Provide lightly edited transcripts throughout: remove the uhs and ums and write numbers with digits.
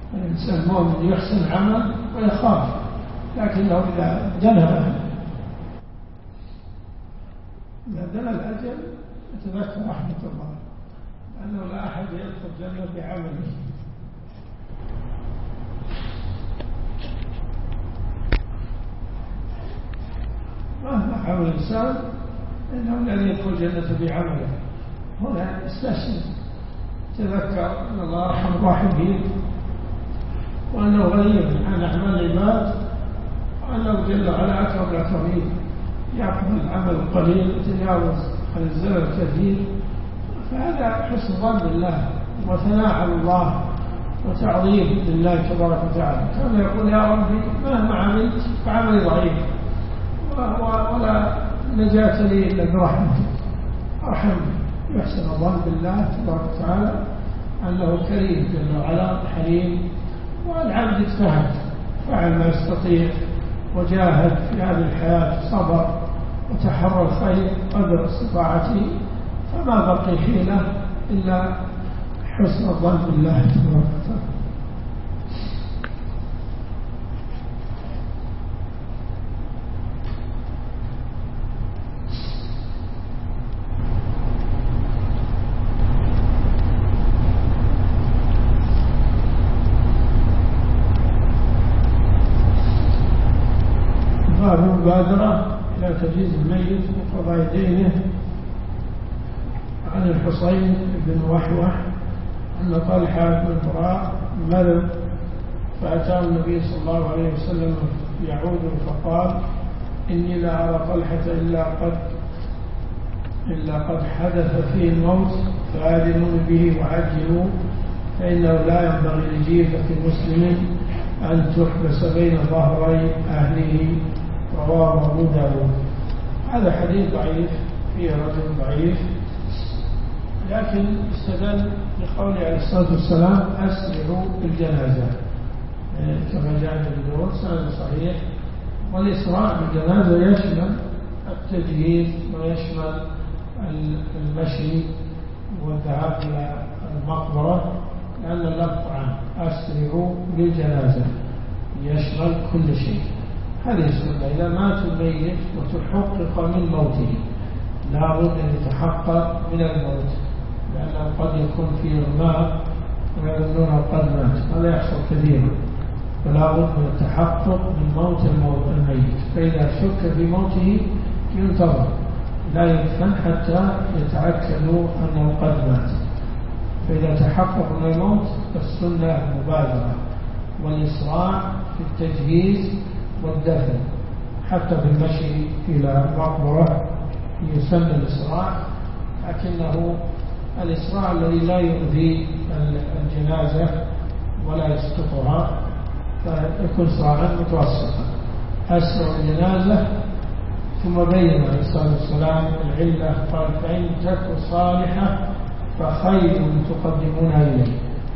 الإنسان المؤمن يحسن العمل ويخاف، لكنه إذا دنا الأجل يتذكر رحمة الله، لأنه لا أحد يدخل الجنة بعمله. مهما حاول الإنسان إنه الذي يدخل الجنة بعمله. هنا استشهد، تذكر أن الله أرحم الراحمين، وأنه غني عن أعمال العباد، وأنه جل وعلا أكرم الأكرمين، يقبل العمل القليل ويتجاوز عن الزمن الكثير. فهذا حسن ظن بالله وثناء على الله وتعظيم لله تبارك وتعالى. كان يقول يا ربي مهما عملت فعملي ضعيف ولا نجاة لي إلا برحمتك، أرحم. يحسن الظن بالله تبارك وتعالى أنه كريم جل وعلا حليم، والعبد اجتهد فعل ما يستطيع وجاهد في هذه الحياة، صبر وتحرى الخير قدر استطاعته، فما بقي حيلة إلا حسن الظن بالله تبارك وتعالى. المبادرة إلى تجهيز الميت وقضاء دينه. عن الحصين بن وحوح أن طلحة بن براء مرض، فأتاه النبي صلى الله عليه وسلم يعود فقال إني لا أرى طلحة إلا قد حدث فيه الموت، فآذنوا به وعجلوا، فإنه لا ينبغي لجيفة مسلم أن تحبس بين ظهري أهله. رواه أبو داود. هذا حديث ضعيف، فيه رجل ضعيف، لكن استدل بقوله عليه الصلاة والسلام أسرعوا بالجنازة، كما جاء في داود سند صحيح. والإسراع بالجنازة يشمل التجهيز ويشمل المشي والذهاب إلى المقبرة، لأن اللفظ عن أسرعوا بالجنازة يشمل كل شيء. هذه السنة إذا مات الميت وتحقق من موته، لا بد أن يتحقق من الموت، لأنه قد يكون فيه الماء ويظنونه قد مات، هذا يحصل كثيرا، فلا بد من التحقق من موت الميت. فإذا شك في موته ينتظر، لا يدفن حتى يتأكدوا أنه قد مات. فإذا تحقق من الموت فالسنة المبادرة والإسراع في التجهيز والدفن، حتى في المشي إلى المقبرة يسمى الإسراع، لكنه الإسراع الذي لا يؤذي الجنازة ولا يسقطها، فيكون إسراعا متوسطا. أسرع الجنازة. ثم بين عليه الصلاة والسلام العلة، قال فإن تكن صالحة فخير تقدمونها إليه،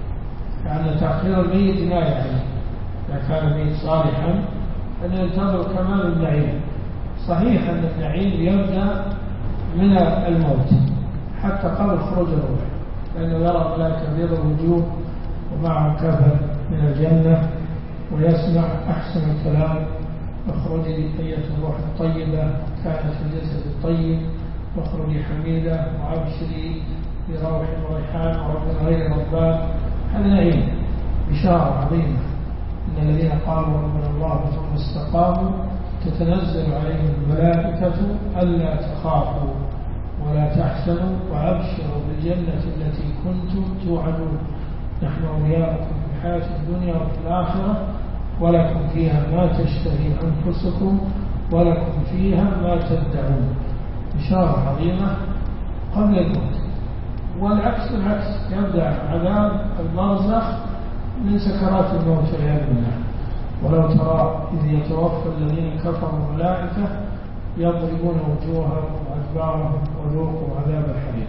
لأن تأخير الميت جناية عليه. إذا كان الميت صالحا أن ينتظر كمال النعيم. صحيح أن النعيم يبدأ من الموت حتى قبل خروج الروح، لأنه يرى ملائكة بيض الوجوه ومعه كفن من الجنة، ويسمع أحسن الكلام: اخرجي أيتها الروح الطيبة كانت في الجسد الطيب، واخرجي حميدة وأبشري بروح وريحان ورب غير ربان. هذا نعيم، بشارة عظيمة. إن الذين قالوا ربنا الله ثم استقاموا تتنزل عليهم الملائكة ألا تخافوا ولا تحزنوا وأبشروا بالجنة التي كنتم توعدون، نحن أولياؤكم في الحياة الدنيا وفي الآخرة، ولكم فيها ما تشتهي أنفسكم ولكم فيها ما تدعون. بشارة عظيمة قبل الموت. والعكس العكس، يبدأ عذاب البرزخ من سكرات الموت والعياذ بالله. ولو ترى إذ يتوفى الذين كفروا الملائكة يضربون وجوههم وأدبارهم وذوقوا عذاب الحريق.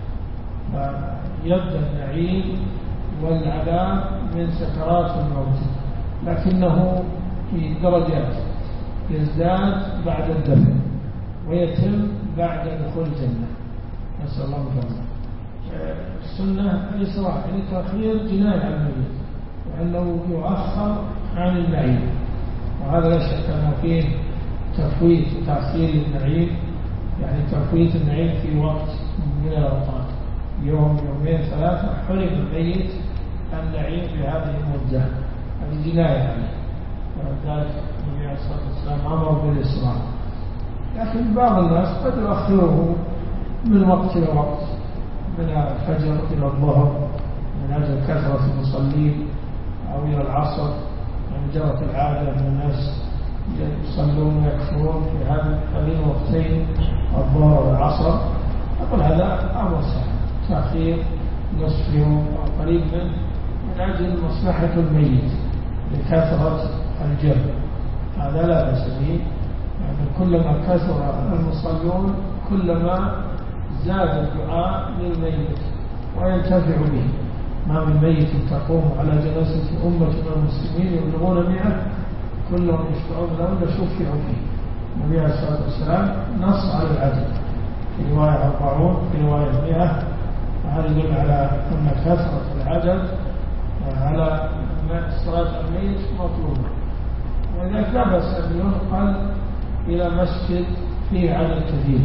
فيبدأ النعيم والعذاب من سكرات الموت، لكنه في درجات، يزداد بعد الدفن ويتم بعد دخول الجنة. نسأل الله العافية. السنة الإسراع، يعني تأخير جناية على الميت، لأنه يؤخر عن النعيم، وهذا لا شك أنه فيه تفويت وتأخير النعيم، يعني تفويت النعيم في وقت من الأوقات، يوم يومين ثلاثة حرم الميت النعيم في هذه المدة، هذه جناية عليه، ولذلك النبي عليه الصلاة والسلام أمر بالإسراء. لكن بعض الناس قد يؤخره من وقت إلى وقت، من الفجر إلى الظهر من أجل كثرة المصلين، أو إلى العصر، يعني جرت العادة أن الناس يصلون ويكفرون في هذين الوقتين الظهر والعصر. أقول هذا أمر سهل، تأخير نصف يوم أو قريب منه من أجل مصلحة الميت لكثرة الجمع، هذا لا بأس به. يعني كلما كثر المصلون كلما زاد الدعاء للميت وينتفع به. ما من ميت تقوم على جنازة أمة من المسلمين يبلغون 100 كلهم يشفعون له إلا شفعوا فيه. النبي عليه الصلاة والسلام نص على العدد، في رواية 40 في رواية 100، وهذا يدل على أن كثرة العدد على صلاة الميت مطلوبة. ولذلك لا بأس أن ينقل إلى مسجد فيه عدد كثير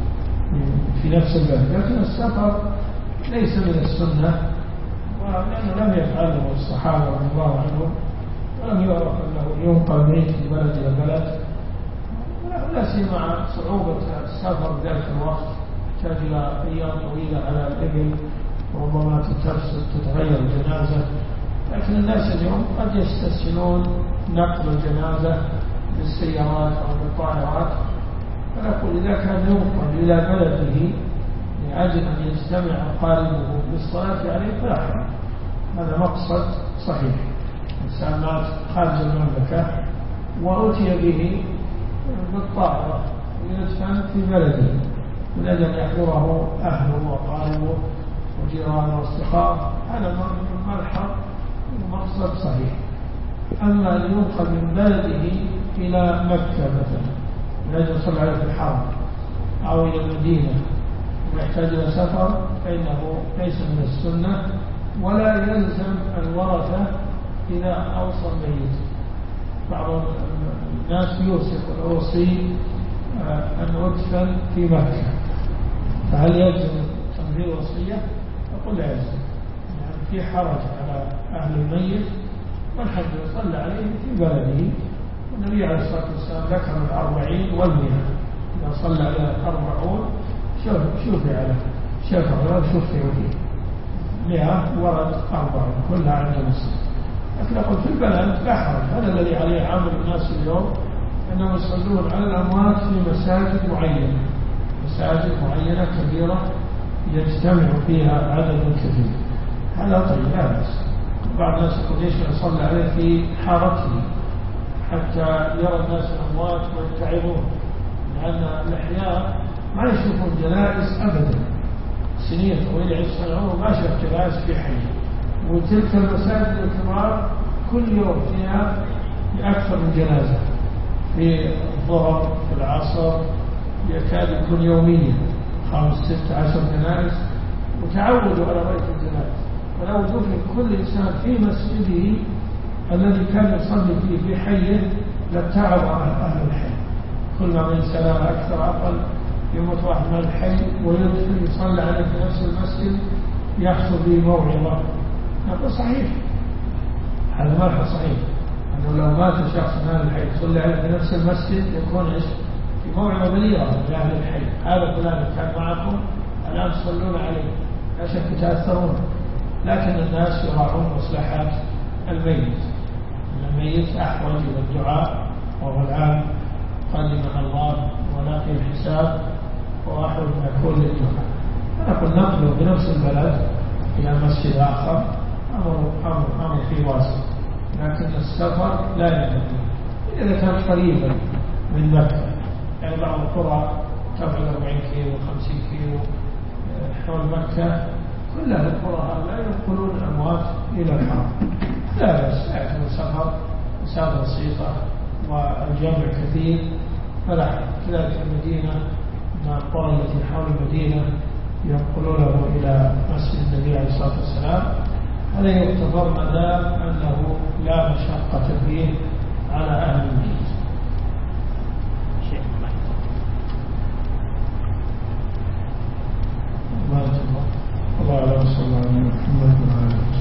في نفس البلد، لكن السفر ليس من السنة، ولأنه لم يفعله الصحابة رضي الله عنهم، ولم يعرف أنه ينقل ميت من بلد إلى بلد، ولا سيما مع صعوبة السفر ذلك الوقت، تحتاج إلى أيام طويلة على الإبل، وربما تتغير الجنازة. لكن الناس اليوم قد يستسهلون نقل الجنازة بالسيارات أو بالطائرات، فنقول إذا كان ينقل إلى بلده لأجل أن يجتمع أقاربه بالصلاة عليه فلا حرج، هذا مقصد صحيح. إنسان مات خارج المملكة وأتي به بالطائرة ويدفن في بلده من أجل أن يحضره أهله وأقاربه وجيرانه واصدقائه، هذا ملحظ مقصد صحيح. أما أن ينقل من بلده إلى مكة مثلا من أجل يصلي عليه في الحرم أو إلى المدينة ويحتاج إلى سفر، فإنه ليس من السنة، ولا يلزم الورثة إذا أوصى الميت. بعض الناس يوصف الأوصي أن أدفن في مكة، فهل يلزم تنفيذ وصية؟ أقول لا يلزم، يعني في حرج على أهل الميت والحج يصلى عليه في بلده. والنبي عليه الصلاة والسلام ذكر 40 و100، إذا صلى عليه 40 شفع له، شفع فيه 100 ورد 40 كلها عند مسلم. لكن أقول في البلد لا حرج، هذا الذي عليه عامل الناس اليوم، أنهم يصلون على الأموات في مساجد معينة، مساجد معينة كبيرة يجتمع فيها عدد كثير، هذا طيب لا بأس. بعض الناس يقول ليش يصلى عليه في حارته حتى يرى الناس الأموات ويتعبون، لأن الأحياء ما يشوفون جنائز أبدا، سنين طويلة يصنعون ما شاف جنائز في حي. وتلك المساجد الكبار كل يوم فيها أكثر من جنازة، في الظهر في العصر يكاد يكون يوميا 5-6-10 جنائز، وتعودوا على رؤية الجنائز. فلو دفن كل إنسان في مسجده الذي كان يصلي فيه في حيه لابتعد عن أهل الحي. كل ما من سنة أكثر أقل يموت واحد من الحي ويدفن يصلي عليه في نفس المسجد يحصل به موعظة. هذا صحيح، هذا ملحظ صحيح، أنه لو مات شخص من أهل الحي يصلي عليه في نفس المسجد يكون في موعظة بليغة لأهل الحي، هذا فلان كان معكم الآن تصلون عليه، لا شك تأثرون. لكن الناس يراعون مصلحة الميت، الميت أحوج إلى الدعاء، وهو الآن قدمنا الله ونقي الحساب وأحوج ما يكون للدعاء. نقول نقله بنفس البلد إلى مسجد آخر أمر فيه واسع، لكن السفر لا يمكن إذا كان قريبا من مكة. يعني بعض القرى تبعد 40 كيلو 50 كيلو حول مكة، كل أهل القرى لا ينقلون الأموات إلى الحرم، لا بأس، لكن السفر مسافة بسيطة والجمع كثير فلا حرج. كذلك المدينة مع القرى التي حول المدينة ينقلونه إلى مسجد النبي عليه الصلاة والسلام، هذا يعتبر ما دام أنه لا مشقة فيه على أهل الميت. الله على صلى الله عليه وسلم.